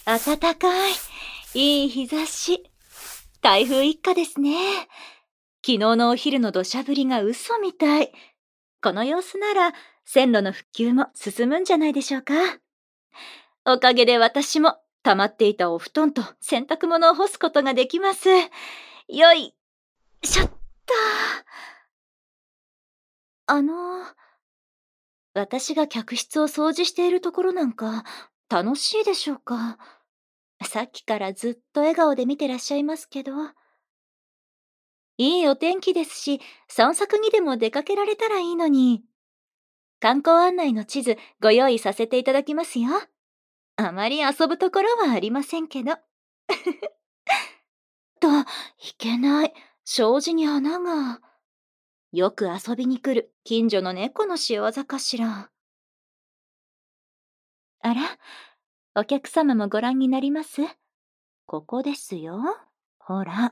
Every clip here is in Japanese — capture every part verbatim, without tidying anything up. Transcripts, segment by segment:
暖かい。いい日差し。台風一過ですね。昨日のお昼の土砂降りが嘘みたい。この様子なら線路の復旧も進むんじゃないでしょうか。おかげで私も溜まっていたお布団と洗濯物を干すことができます。よいしょっと。あの、私が客室を掃除しているところなんか楽しいでしょうか。さっきからずっと笑顔で見てらっしゃいますけど。いいお天気ですし、散策にでも出かけられたらいいのに。観光案内の地図ご用意させていただきますよ。あまり遊ぶところはありませんけど。と、いけない。障子に穴が。よく遊びに来る近所の猫の仕業かしら。あら、お客様もご覧になります？ここですよ。ほら。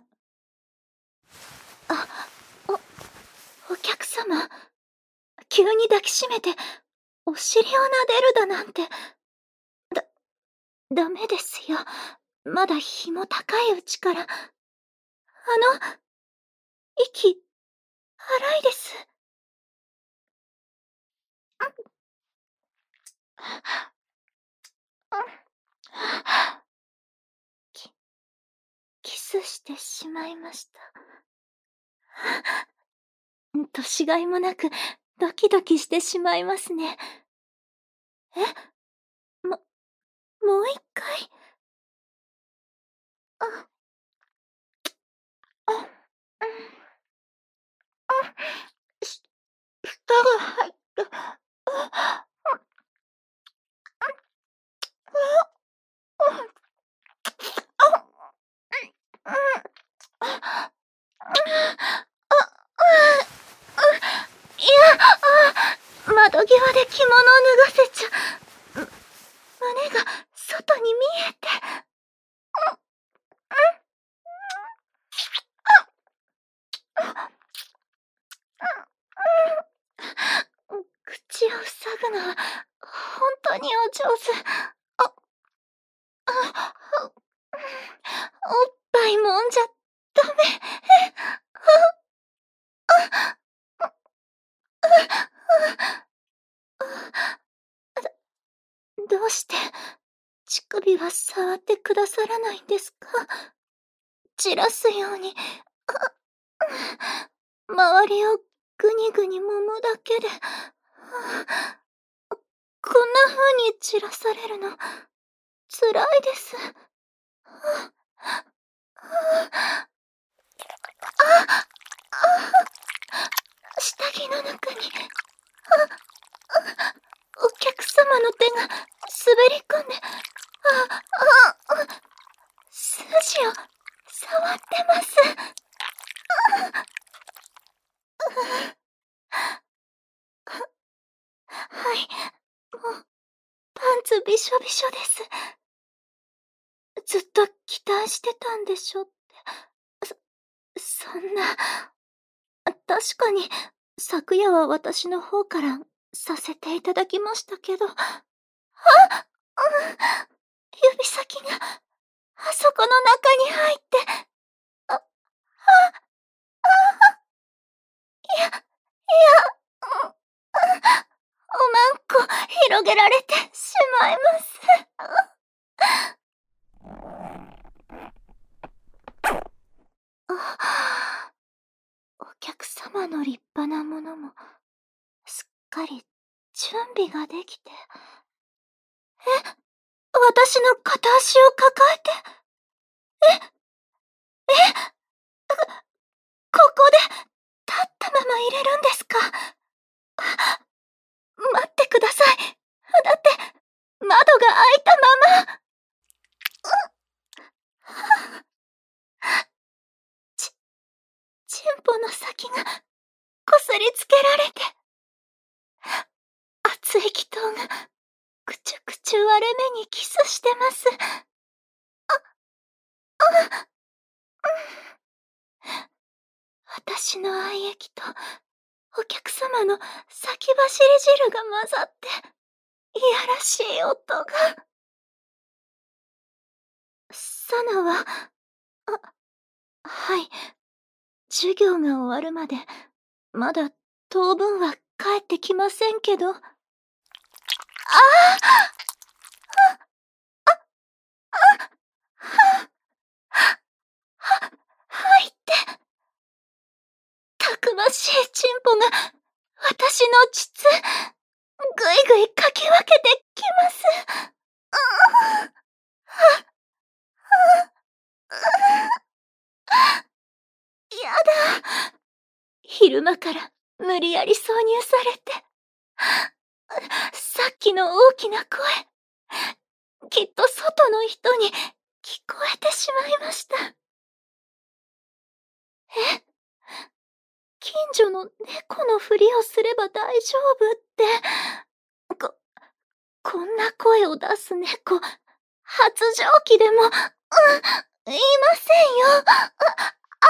あ、お、お客様。急に抱きしめて、お尻を撫でるだなんて。だ、ダメですよ。まだ日も高いうちから。あの、息、荒いです。き、キスしてしまいました。年がいもなく、ドキドキしてしまいますね。え？も、もう一回？あ、あ、うん、あ、し、舌が入った。あ、いや、あ、窓際で着物を脱がせちゃ。胸が外に見えて。口を塞ぐのは本当にお上手。あ、あ、おっぱい揉んじゃダメ。どうして乳首は触ってくださらないんですか？散らすように、周りをぐにぐに揉むだけで、こんな風に散らされるの、つらいです。下着の中に、お客様の手が滑り込んで、あ、あ、筋を触ってます。はい、もう、パンツびしょびしょです。ずっと期待してたんでしょって。そ、そんな、確かに、昨夜は私の方からさせていただきましたけど、あ、うん、指先が、あそこの中に入って、あ、あ、あ、いや、いや、うん、おまんこ広げられてしまいます。あ、お客様の立派なものも、すっかり準備ができて。え、私の片足を抱えて。え、え、ここで、立ったまま入れるんですか？待ってください。だって、窓が開いたまま。ち、チンポの先が、こすりつけられて。熱い気筒が、くちゅくちゅ割れ目にキスしてます。あ、あ、私の愛液と、お客様の先走り汁が混ざって、いやらしい音が。 サナは、あ、はい。授業が終わるまで、まだ当分は帰ってきませんけど。ああ！あ、あ、あ、ははは、はいって。たくましいチンポが、私の膣、ぐいぐいかき分けてきます。うーん。は、は、やだ。昼間から無理やり挿入されて。さっきの大きな声、きっと外の人に聞こえてしまいました。え？近所の猫のふりをすれば大丈夫って。こ、こんな声を出す猫、発情期でも、うん、いませんよ。あ、ああ。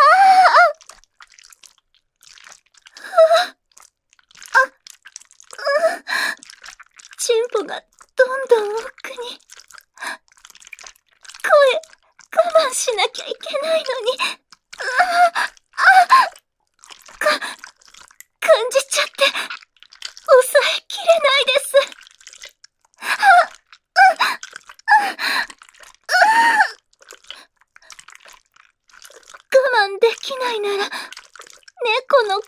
ふぅ。あ、うん。チンポがどんどん奥に。声、我慢しなきゃいけないのに。ああ、あ、か、感じちゃって、抑えきれないです。あ、うん、うん、うん。我慢できないなら、猫の声真似って、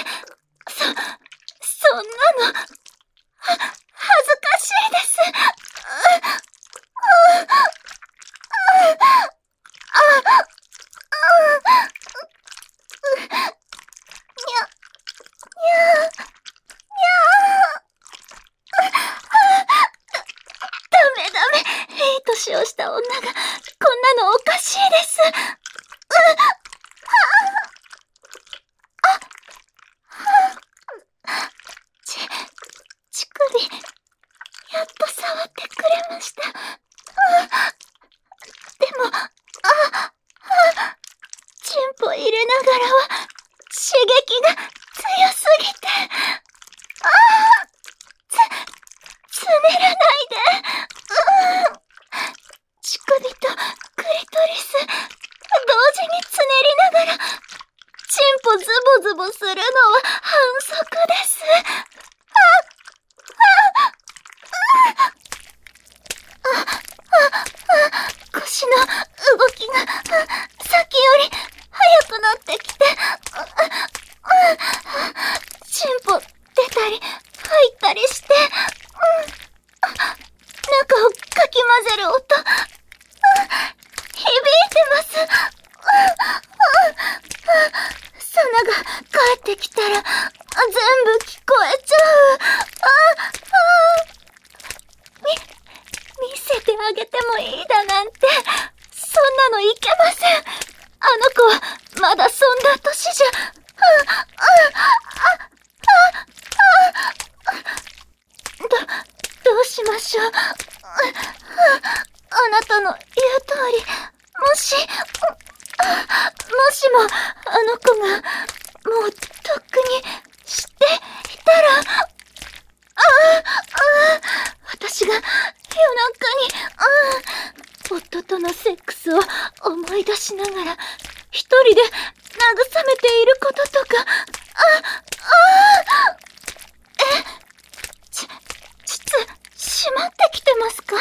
そ、そんなの、は、恥ずかしいです。う、う、う、あ、あ、うん、う、にゃ、にゃー、にゃー。ダメダメ。いい年をした女が、こんなのおかしいです。う、はあ、あ、はあ、ち、乳首、やっと触ってくれました。でも、あ、あ、チンポ入れながらは、刺激が強すぎて。ああ、つ、つねらないで。うーん。乳首とクリトリス、同時につねりながら、チンポズボズボするのは反則です。あ、あ、あ、あ、あ、あ、腰の動きが、さっきより速くなってきて、チンポ出たり入ったりして、中をかき混ぜる音、響いてます。サナが帰ってきたら全部聞こえちゃう。あ、あ、み、見せてあげてもいいだなんて、そんなのいけません。あの子はまだそんな年じゃ。あ、あ、あ、あ、あ、ど、どうしましょう。あなたの言う通り、もし、もしも、あの子が、もう、とっくに、知っていたら、ああ、ああ、私が、夜中に、ああ、夫とのセックスを思い出しながら、一人で慰めていることとか、あ、ああ、え、ち、膣、閉まってきてますか？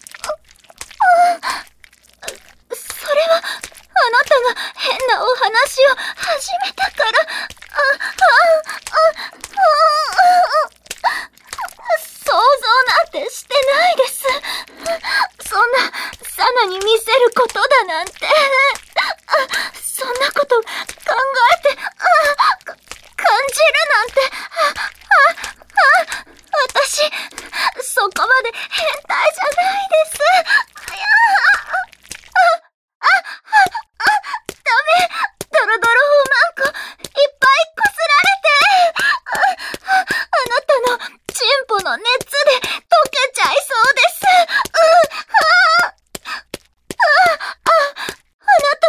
それは、あなたが変なお話を始めたから、あ、あ、あ、あ、想像なんてしてないです。そんな、サナに見せることだなんて。そんなこと考えて、あ、感じるなんて、あ、あ、私、そこまで変態じゃないです。いやあ、あ、あ、あ、ダメ。ドロドロおまんこ、いっぱいこすられて。あ、あ、あなたのチンポの熱で溶けちゃいそうです。う、あ、あ、あ、あなた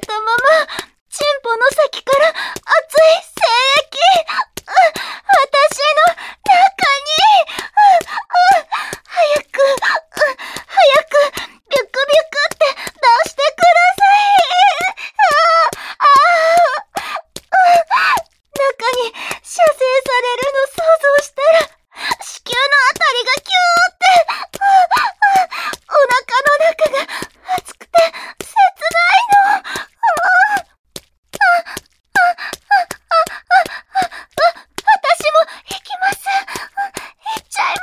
たまま、チンポの先から熱い精液、う、私の中に、う、う、早く、う、早く、ビュクビュクって出してください。ああ、ああ、中に射精されるの想像したら、子宮のあたりがキューって、ああ、お腹の中が熱くて切ないの。ああ、あ、あ、あ、あ、あ、あ、私も行きます。行っちゃいます。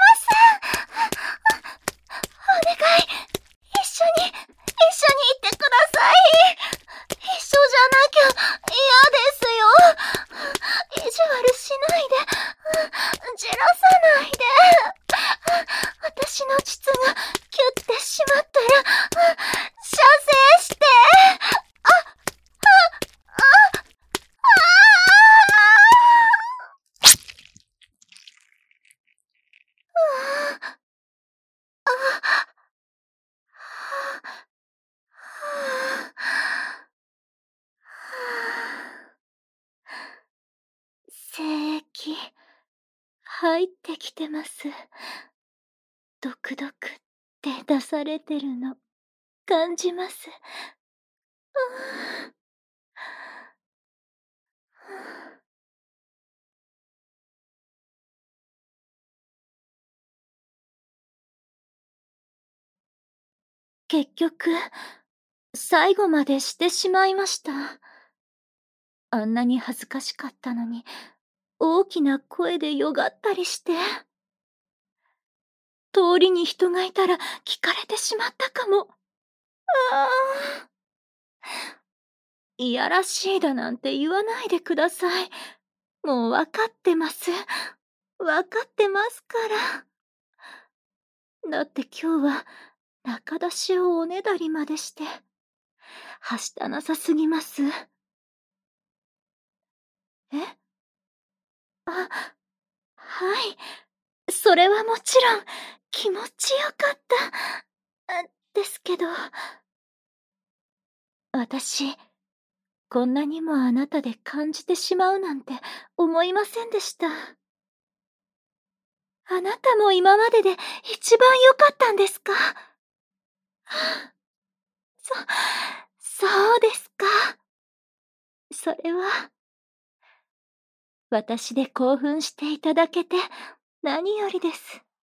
お願い、一緒に、一緒に行ってください。一緒じゃなきゃ嫌ですよ。意地悪しないで、じらさないで。私の膣がキュッてしまったら、射精して。あ、あ、あ、あ、あ、あ、精液、入ってきてます。ドクドクって出されてるの、感じます。ああ。結局、最後までしてしまいました。あんなに恥ずかしかったのに、大きな声でよがったりして。通りに人がいたら聞かれてしまったかも。ああ。いやらしいだなんて言わないでください。もうわかってます。わかってますから。だって今日は、中出しをおねだりまでして、はしたなさすぎます。え？あ、はい。それはもちろん、気持ちよかった。あ、ですけど。私、こんなにもあなたで感じてしまうなんて思いませんでした。あなたも今までで一番良かったんですか？はあ。そ、そうですか。それは私で興奮していただけて何よりです。